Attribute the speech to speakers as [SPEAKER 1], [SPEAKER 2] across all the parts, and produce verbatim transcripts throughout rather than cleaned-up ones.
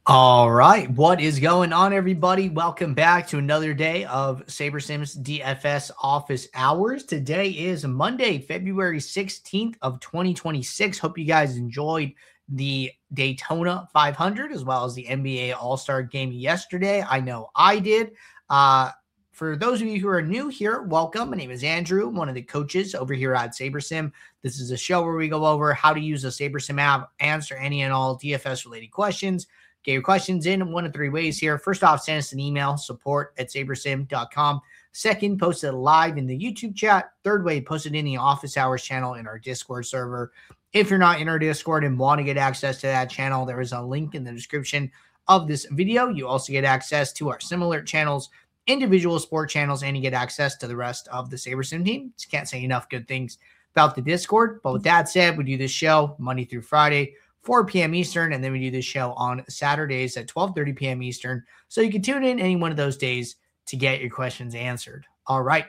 [SPEAKER 1] All right, what is going on, everybody? Welcome back to another day of SaberSims D F S office hours. Today is Monday, February sixteenth of twenty twenty-six. Hope you guys enjoyed the Daytona five hundred as well as the N B A All-Star game yesterday. I know I did. Uh, for those of you who are new here, welcome. My name is Andrew. I'm one of the coaches over here at SaberSim. This is a show where we go over how to use a SaberSim app, answer any and all D F S-related questions. Get your questions in one of three ways here. First off, send us an email, support at sabersim dot com. Second, post it live in the YouTube chat. Third way, post it in the office hours channel in our Discord server. If you're not in our Discord and want to get access to that channel, there is a link in the description of this video. You also get access to our similar channels, individual sport channels, and you get access to the rest of the SaberSim team. Just can't say enough good things about the Discord. But with that said, we do this show Monday through Friday, four p.m. Eastern, and then we do this show on Saturdays at twelve thirty p.m. Eastern. So you can tune in any one of those days to get your questions answered. All right.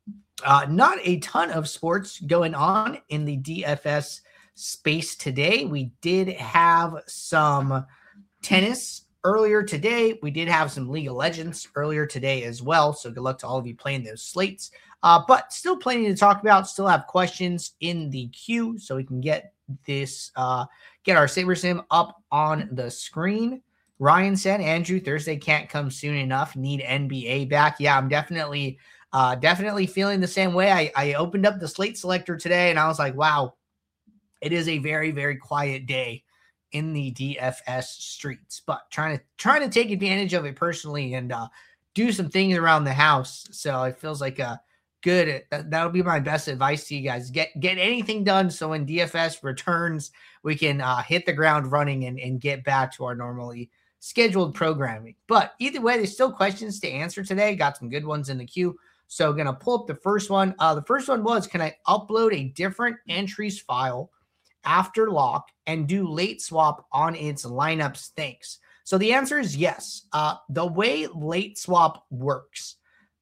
[SPEAKER 1] Uh, not a ton of sports going on in the D F S space today. We did have some tennis earlier today. We did have some League of Legends earlier today as well. So good luck to all of you playing those slates. Uh, but still plenty to talk about. Still have questions in the queue so we can get this uh get our SaberSim up on the screen. Ryan said, Andrew, Thursday can't come soon enough. Need N B A back. Yeah, I'm definitely uh definitely feeling the same way. I, I opened up the slate selector today and I was like, wow, it is a very, very quiet day in the D F S streets. But trying to trying to take advantage of it personally and uh do some things around the house. So it feels like a good. That'll be my best advice to you guys. Get get anything done so when D F S returns, we can uh, hit the ground running and, and get back to our normally scheduled programming. But either way, there's still questions to answer today. Got some good ones in the queue. So going to pull up the first one. Uh, the first one was, can I upload a different entries file after lock and do late swap on its lineups? Thanks. So the answer is yes. Uh, the way late swap works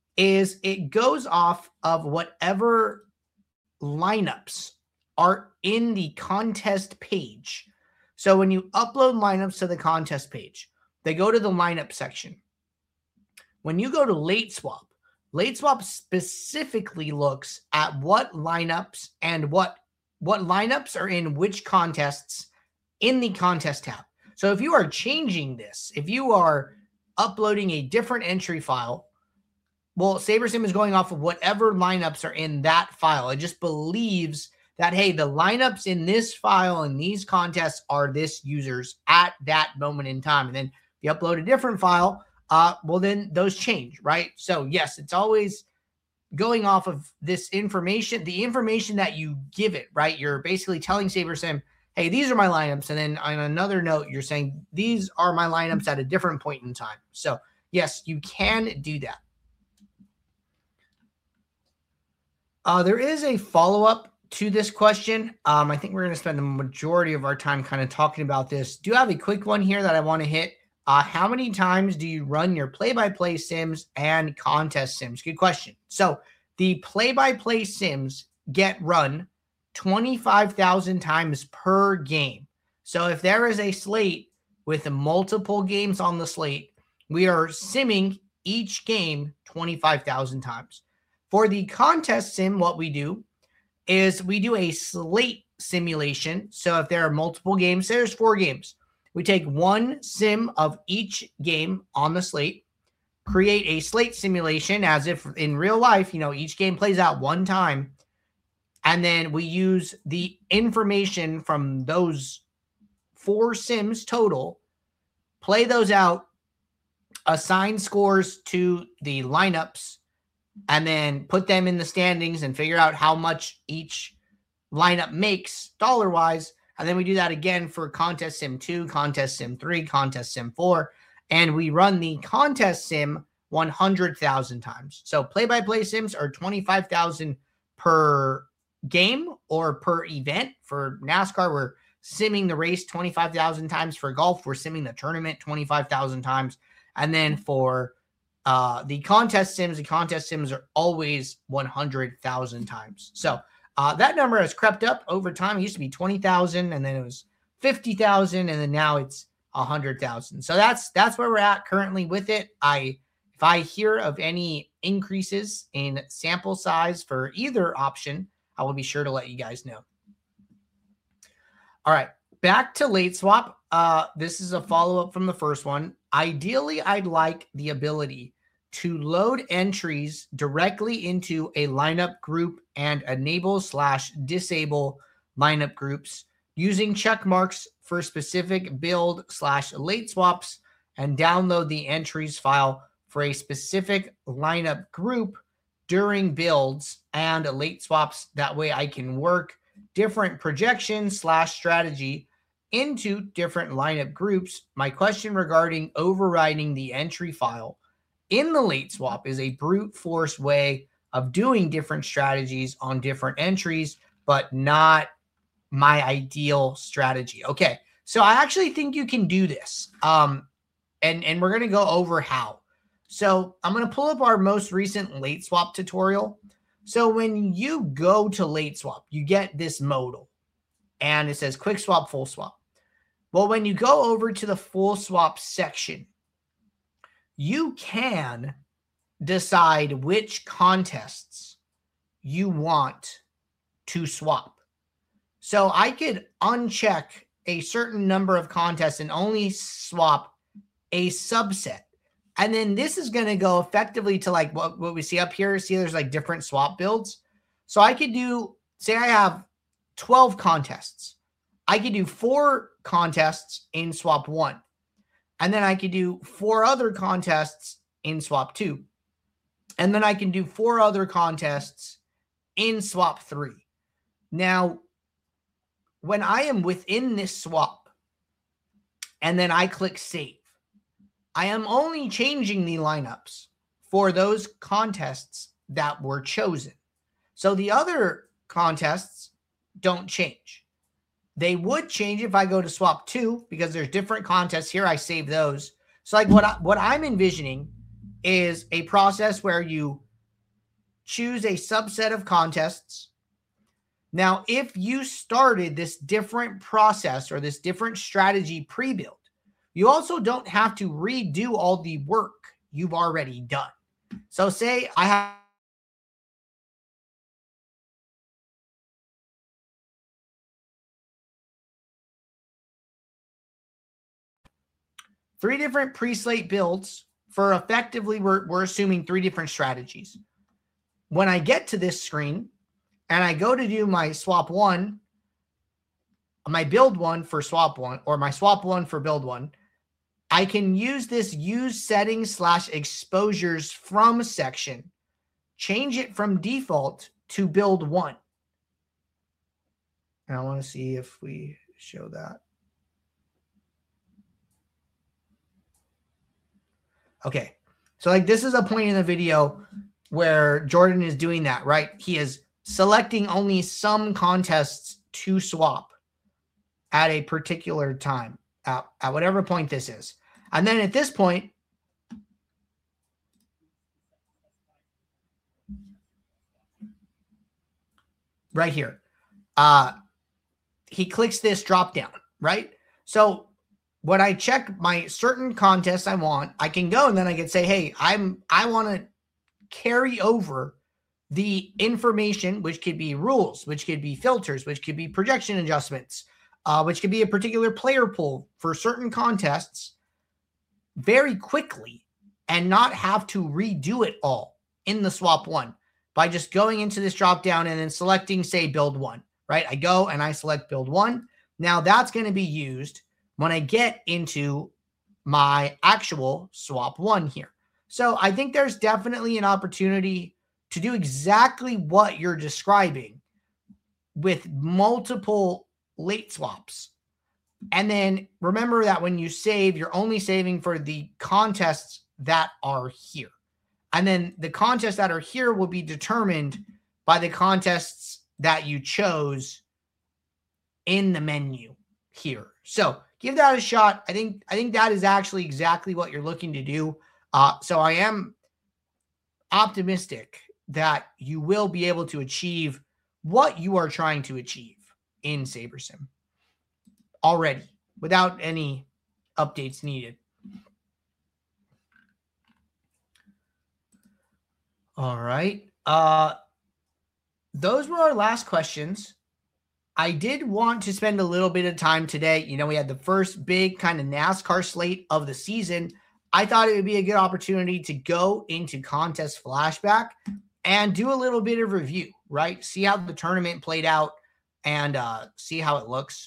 [SPEAKER 1] is it goes off of whatever lineups are in the contest page. So when you upload lineups to the contest page, they go to the lineup section. When you go to late swap, late swap specifically looks at what lineups and what, what lineups are in which contests in the contest tab. So if you are changing this, if you are uploading a different entry file, well, SaberSim is going off of whatever lineups are in that file. It just believes that, hey, the lineups in this file and these contests are this users at that moment in time. And then if you upload a different file, uh, well, then those change, right? So, yes, it's always going off of this information, the information that you give it, right? You're basically telling SaberSim, hey, these are my lineups. And then on another note, you're saying these are my lineups at a different point in time. So, yes, you can do that. Uh, there is a follow-up to this question. Um, I think we're going to spend the majority of our time kind of talking about this. Do have a quick one here that I want to hit. Uh, how many times do you run your play-by-play sims and contest sims? Good question. So the play-by-play sims get run twenty-five thousand times per game. So if there is a slate with multiple games on the slate, we are simming each game twenty-five thousand times. For the contest sim, what we do is we do a slate simulation. So if there are multiple games, there's four games. We take one sim of each game on the slate, create a slate simulation as if in real life, you know, each game plays out one time. And then we use the information from those four sims total, play those out, assign scores to the lineups, and then put them in the standings and figure out how much each lineup makes dollar-wise. And then we do that again for Contest Sim two, Contest Sim three, Contest Sim four. And we run the Contest Sim one hundred thousand times. So play-by-play sims are twenty-five thousand per game or per event. For NASCAR, we're simming the race twenty-five thousand times. For golf, we're simming the tournament twenty-five thousand times. And then for Uh, the contest sims, the contest sims are always one hundred thousand times. So uh, that number has crept up over time. It used to be twenty thousand, and then it was fifty thousand, and then now it's one hundred thousand. So that's that's where we're at currently with it. I if I hear of any increases in sample size for either option, I will be sure to let you guys know. All right, back to late swap. Uh, this is a follow-up from the first one. Ideally, I'd like the ability to load entries directly into a lineup group and enable slash disable lineup groups using check marks for specific build slash late swaps, and download the entries file for a specific lineup group during builds and late swaps. That way I can work different projections slash strategy into different lineup groups. My question regarding overriding the entry file in the late swap is a brute force way of doing different strategies on different entries, but not my ideal strategy. Okay, so I actually think you can do this. Um, and, and we're going to go over how. So I'm going to pull up our most recent late swap tutorial. So when you go to late swap, you get this modal and it says quick swap, full swap. Well, when you go over to the full swap section, you can decide which contests you want to swap. So I could uncheck a certain number of contests and only swap a subset. And then this is going to go effectively to like what, what we see up here. See, there's like different swap builds. So I could do, say I have twelve contests. I could do four contests in swap one. And then I could do four other contests in swap two. And then I can do four other contests in swap three. Now, when I am within this swap and then I click save, I am only changing the lineups for those contests that were chosen. So the other contests don't change. They would change if I go to swap two because there's different contests here. I save those. So like what, I, what I'm envisioning is a process where you choose a subset of contests. Now, if you started this different process or this different strategy pre-built, you also don't have to redo all the work you've already done. So say I have three different pre-slate builds for effectively, we're, we're assuming three different strategies. When I get to this screen and I go to do my swap one, my build one for swap one, or my swap one for build one, I can use this use settings slash exposures from section, change it from default to build one. And I want to see if we show that. Okay. So like this is a point in the video where Jordan is doing that, right? He is selecting only some contests to swap at a particular time, at, at whatever point this is. And then at this point, right here, uh, he clicks this drop down, right? So when I check my certain contests I want, I can go and then I can say, hey, I'm I want to carry over the information, which could be rules, which could be filters, which could be projection adjustments, uh, which could be a particular player pool for certain contests very quickly and not have to redo it all in the swap one by just going into this drop down and then selecting, say, build one, right? I go and I select build one. Now that's going to be used when I get into my actual swap one here. So I think there's definitely an opportunity to do exactly what you're describing with multiple late swaps. And then remember that when you save, you're only saving for the contests that are here. And then the contests that are here will be determined by the contests that you chose in the menu here. So give that a shot. I think, I think that is actually exactly what you're looking to do. Uh, so I am optimistic that you will be able to achieve what you are trying to achieve in SaberSim already without any updates needed. All right. Uh, those were our last questions. I did want to spend a little bit of time today. You know, we had the first big kind of NASCAR slate of the season. I thought it would be a good opportunity to go into contest flashback and do a little bit of review, right? See how the tournament played out and uh, see how it looks.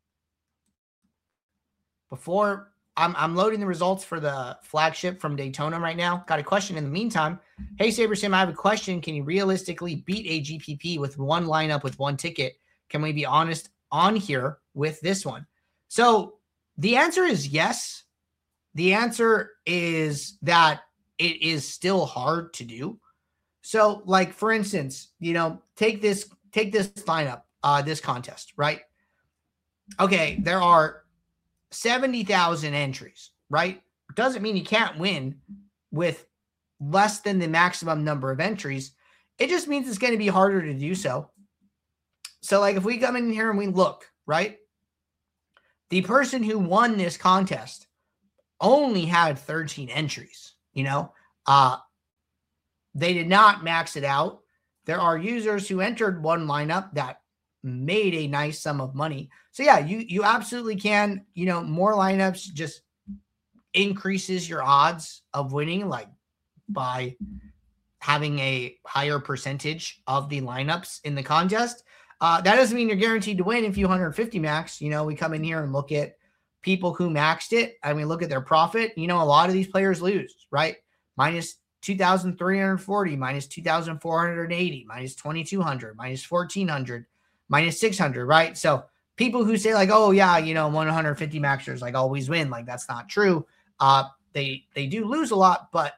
[SPEAKER 1] Before I'm, I'm loading the results for the flagship from Daytona right now. Got a question in the meantime. Hey, SaberSim, I have a question. Can you realistically beat a G P P with one lineup with one ticket? Can we be honest on here with this one? So the answer is yes. The answer is that it is still hard to do. So like, for instance, you know, take this, take this lineup, uh, this contest, right? Okay. There are seventy thousand entries, right? Doesn't mean you can't win with less than the maximum number of entries. It just means it's going to be harder to do so. So like if we come in here and we look, right? The person who won this contest only had thirteen entries, you know, uh, they did not max it out. There are users who entered one lineup that made a nice sum of money. So yeah, you, you absolutely can, you know, more lineups just increases your odds of winning, like by having a higher percentage of the lineups in the contest. Uh, that doesn't mean you're guaranteed to win if you one hundred fifty max. You know, we come in here and look at people who maxed it. I mean, look at their profit. You know, a lot of these players lose, right? Minus two thousand three hundred forty, minus two thousand four hundred eighty, minus twenty-two hundred, minus fourteen hundred, minus six hundred, right? So people who say like, oh yeah, you know, one hundred fifty maxers like always win. Like that's not true. Uh, they, they do lose a lot, but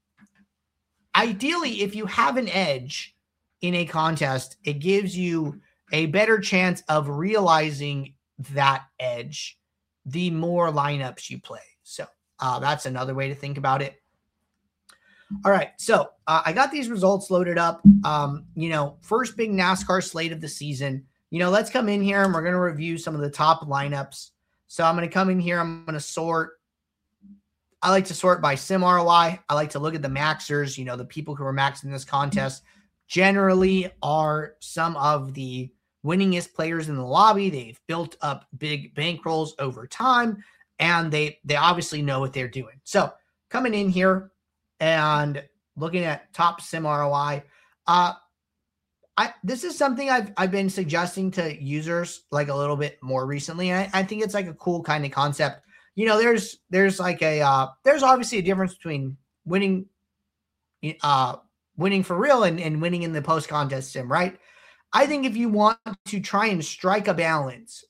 [SPEAKER 1] ideally, if you have an edge in a contest, it gives you a better chance of realizing that edge the more lineups you play. So uh, that's another way to think about it. All right. So uh, I got these results loaded up. Um, you know, first big NASCAR slate of the season. You know, let's come in here and we're going to review some of the top lineups. So I'm going to come in here. I'm going to sort. I like to sort by sim R O I. I like to look at the maxers. You know, the people who are maxing this contest generally are some of the winningest players in the lobby. They've built up big bankrolls over time, and they they obviously know what they're doing. So coming in here and looking at top sim R O I, uh, I this is something I've I've been suggesting to users like a little bit more recently. And I, I think it's like a cool kind of concept. You know, there's there's like a uh, there's obviously a difference between winning, uh, winning for real and, and winning in the post contest sim, right? I think if you want to try and strike a balance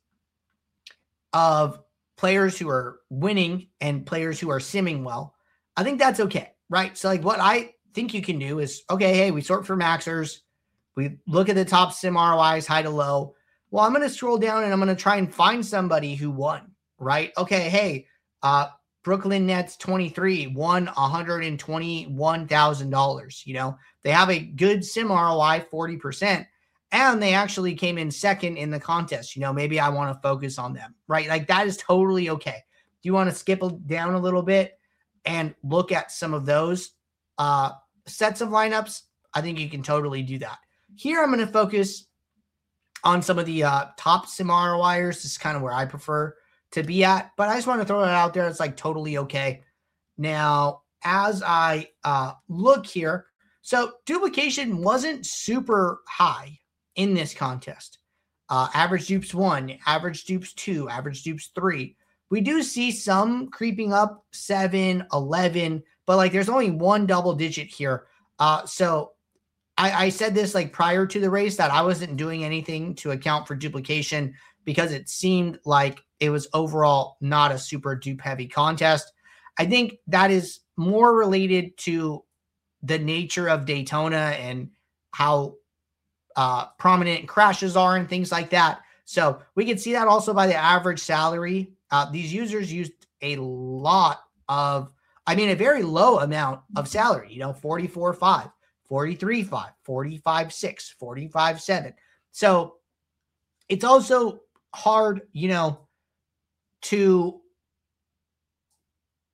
[SPEAKER 1] of players who are winning and players who are simming well, I think that's okay, right? So like what I think you can do is, okay, hey, we sort for maxers. We look at the top sim R O Is, high to low. Well, I'm going to scroll down and I'm going to try and find somebody who won, right? Okay, hey, uh, Brooklyn Nets twenty-three won one hundred twenty-one thousand dollars. You know, they have a good sim R O I, forty percent. And they actually came in second in the contest. You know, maybe I want to focus on them, right? Like that is totally okay. Do you want to skip down a little bit and look at some of those uh, sets of lineups? I think you can totally do that. Here, I'm going to focus on some of the uh, top sim R O Iers. This is kind of where I prefer to be at, but I just want to throw it out there. It's like totally okay. Now, as I uh, look here, so duplication wasn't super high in this contest. Uh, average dupes one, average dupes two, average dupes three. We do see some creeping up, seven, eleven, but like there's only one double digit here. Uh, so I, I said this like prior to the race that I wasn't doing anything to account for duplication because it seemed like it was overall not a super dupe heavy contest. I think that is more related to the nature of Daytona and how Uh, prominent crashes are and things like that. So we can see that also by the average salary. Uh, these users used a lot of, I mean, a very low amount of salary, you know, forty-four point five, forty-three point five, forty-five point six, forty-five point seven. So it's also hard, you know, to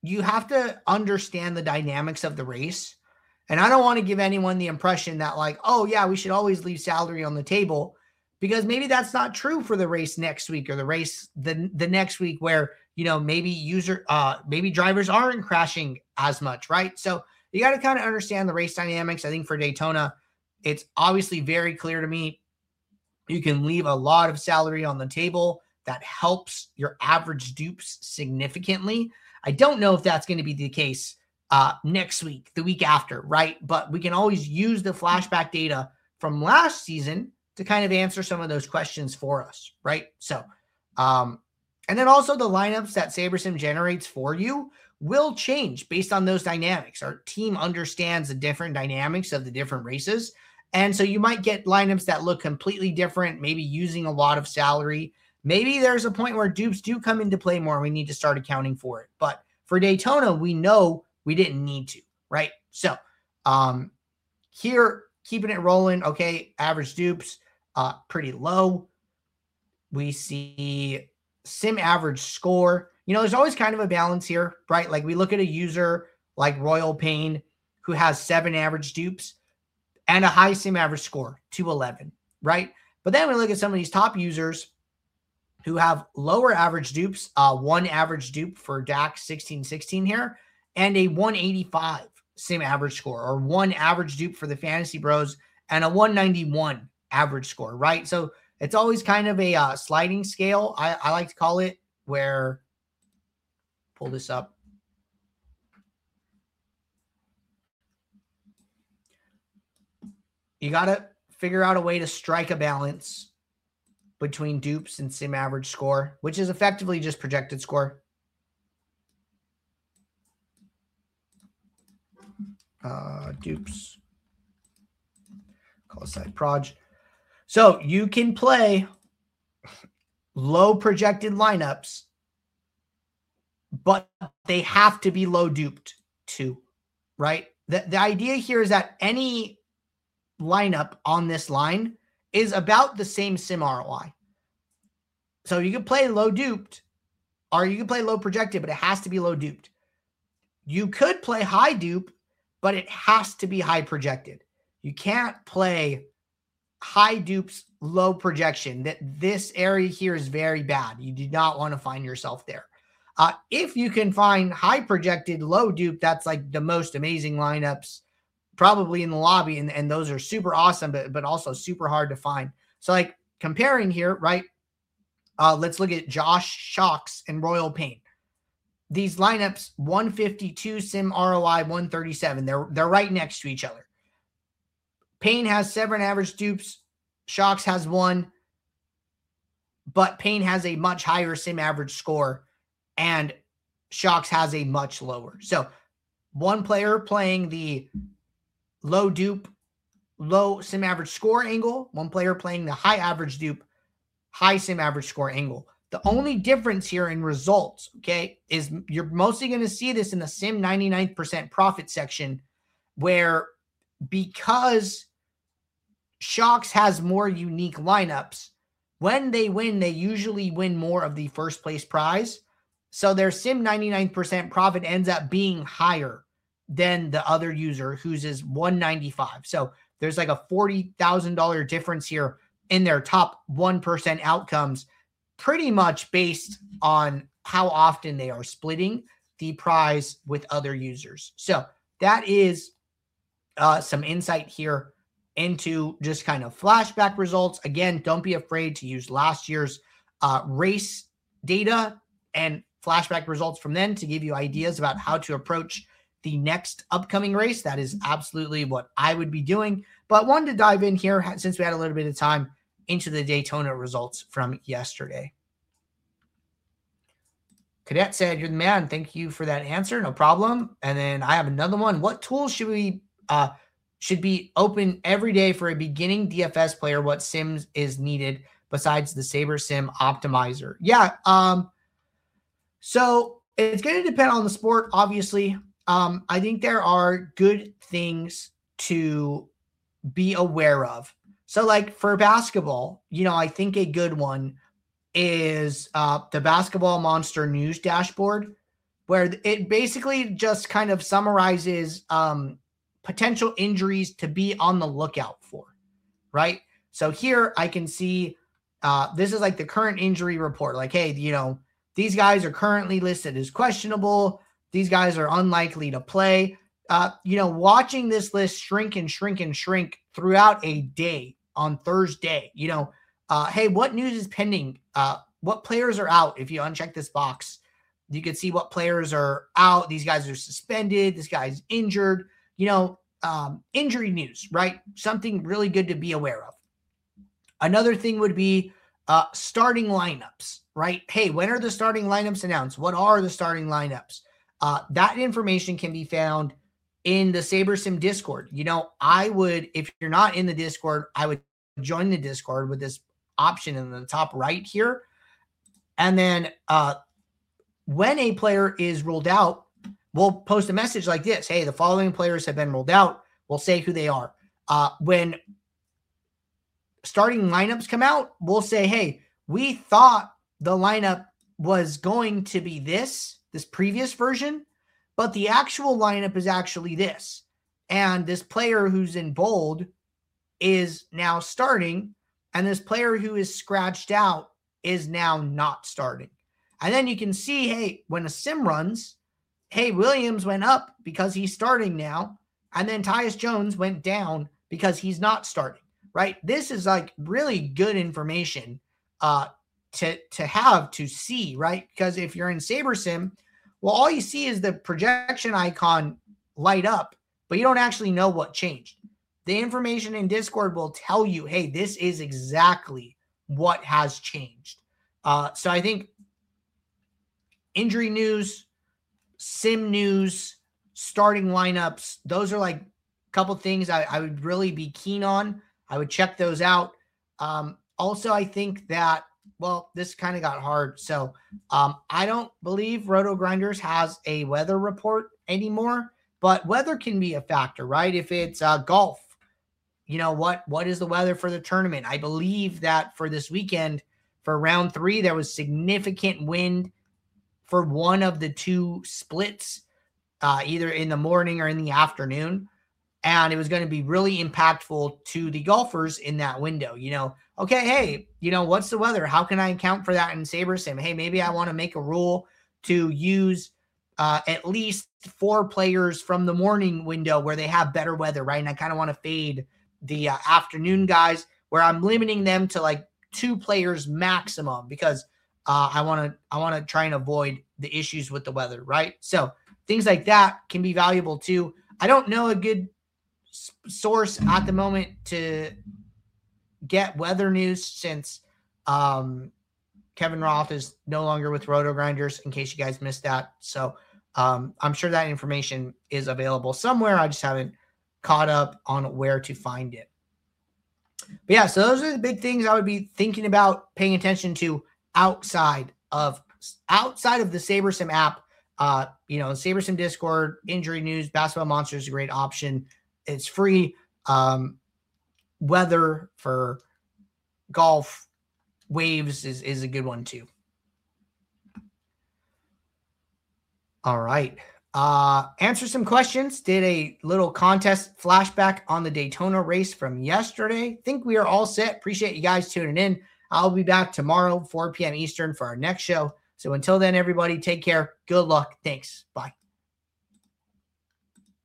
[SPEAKER 1] you have to understand the dynamics of the race. And I don't want to give anyone the impression that like, oh yeah, we should always leave salary on the table, because maybe that's not true for the race next week or the race the, the next week where, you know, maybe user, uh, maybe drivers aren't crashing as much, right? So you got to kind of understand the race dynamics. I think for Daytona, it's obviously very clear to me. You can leave a lot of salary on the table. That helps your average dupes significantly. I don't know if that's going to be the case uh, next week, the week after, right? But we can always use the flashback data from last season to kind of answer some of those questions for us, right? So, um, and then also the lineups that SaberSim generates for you will change based on those dynamics. Our team understands the different dynamics of the different races. And so you might get lineups that look completely different, maybe using a lot of salary. Maybe there's a point where dupes do come into play more. We need to start accounting for it. But for Daytona, we know we didn't need to, right? So um, here, keeping it rolling. Okay, average dupes, uh, pretty low. We see sim average score. You know, there's always kind of a balance here, right? Like we look at a user like Royal Pain who has seven average dupes and a high sim average score, two eleven, right? But then we look at some of these top users who have lower average dupes, uh, one average dupe for D A X sixteen sixteen here, and a one eighty-five sim average score, or one average dupe for the Fantasy Bros, and a one ninety-one average score, right? So it's always kind of a uh, sliding scale, I, I like to call it, where, pull this up. You got to figure out a way to strike a balance between dupes and sim average score, which is effectively just projected score. Uh, dupes. Call side proj. So you can play low projected lineups, but they have to be low duped too, right? The, the idea here is that any lineup on this line is about the same sim R O I. So you can play low duped, or you can play low projected, but it has to be low duped. You could play high dupe, but it has to be high projected. You can't play high dupes, low projection. That this area here is very bad. You do not want to find yourself there. Uh, if you can find high projected, low dupe, that's like the most amazing lineups probably in the lobby. And, and those are super awesome, but, but also super hard to find. So like comparing here, right? Uh, let's look at Josh Shocks and Royal Pain. These lineups, one fifty-two sim R O I, one thirty-seven. They're, they're right next to each other. Pain has seven average dupes. Shocks has one. But Pain has a much higher sim average score, and Shocks has a much lower. So one player playing the low dupe, low sim average score angle. One player playing the high average dupe, high sim average score angle. The only difference here in results, okay, is you're mostly going to see this in the sim ninety-ninth percent profit section, where because Shocks has more unique lineups, when they win, they usually win more of the first place prize. So their sim ninety-nine percent profit ends up being higher than the other user whose is one ninety-five. So there's like a forty thousand dollars difference here in their top one percent outcomes, pretty much based on how often they are splitting the prize with other users. So that is uh, some insight here into just kind of flashback results. Again, don't be afraid to use last year's uh, race data and flashback results from then to give you ideas about how to approach the next upcoming race. That is absolutely what I would be doing. But wanted to dive in here, since we had a little bit of time, into the Daytona results from yesterday. Cadet said, "You're the man. Thank you for that answer. No problem." And then I have another one. What tools should we uh, should be open every day for a beginning D F S player? What sims is needed besides the SaberSim optimizer? Yeah. Um, so it's going to depend on the sport, obviously. Um, I think there are good things to be aware of. So like for basketball, you know, I think a good one is uh, the Basketball Monster news dashboard. where it basically just kind of summarizes um, potential injuries to be on the lookout for, right? So here I can see uh, this is like the current injury report. Like, hey, you know, these guys are currently listed as questionable. These guys are unlikely to play. Uh, you know, watching this list shrink and shrink and shrink throughout a day on Thursday, you know, uh, hey, what news is pending? Uh, what players are out? If you uncheck this box, you can see what players are out. These guys are suspended. This guy's injured, you know, um, injury news, right? Something really good to be aware of. Another thing would be uh, starting lineups, right? Hey, when are the starting lineups announced? What are the starting lineups? Uh, that information can be found in the SaberSim Discord. You know, I would, if you're not in the Discord, I would join the Discord with this option in the top right here. And then uh, when a player is ruled out, we'll post a message like this. Hey, the following players have been ruled out. We'll say who they are. Uh, when starting lineups come out, we'll say, hey, we thought the lineup was going to be this, this previous version, but the actual lineup is actually this. And this player who's in bold is now starting, and this player who is scratched out is now not starting. And then you can see, hey, when a sim runs, hey, Williams went up because he's starting now, and then Tyus Jones went down because he's not starting, right? This is like really good information uh, to, to have, to see, right? Because if you're in SaberSim, well, all you see is the projection icon light up, but you don't actually know what changed. The information in Discord will tell you, hey, this is exactly what has changed. Uh, so I think injury news, sim news, starting lineups, those are like a couple things I, I would really be keen on. I would check those out. Um, also, I think that, well, this kind of got hard. So um, I don't believe Roto Grinders has a weather report anymore, but weather can be a factor, right? If it's uh, golf, you know, what, what is the weather for the tournament? I believe that for this weekend, for round three, there was significant wind for one of the two splits, uh, either in the morning or in the afternoon. And it was going to be really impactful to the golfers in that window. You know, okay, hey, you know, what's the weather? How can I account for that in SaberSim? Hey, maybe I want to make a rule to use uh, at least four players from the morning window where they have better weather, right? And I kind of want to fade the uh, afternoon guys where I'm limiting them to like two players maximum because uh, I want to I want to try and avoid the issues with the weather, right? So things like that can be valuable too. I don't know a good source at the moment to get weather news since um, Kevin Roth is no longer with Roto Grinders, in case you guys missed that. So um, I'm sure that information is available somewhere. I just haven't caught up on where to find it. But yeah, so those are the big things I would be thinking about paying attention to outside of outside of the SaberSim app. Uh, you know, SaberSim Discord, injury news, Basketball Monsters is a great option. It's free. Um, weather for golf, waves is, is a good one too. All right. Uh, answer some questions. Did a little contest flashback on the Daytona race from yesterday. Think we are all set. Appreciate you guys tuning in. I'll be back tomorrow, four p.m. Eastern for our next show. So until then, everybody, take care. Good luck. Thanks. Bye.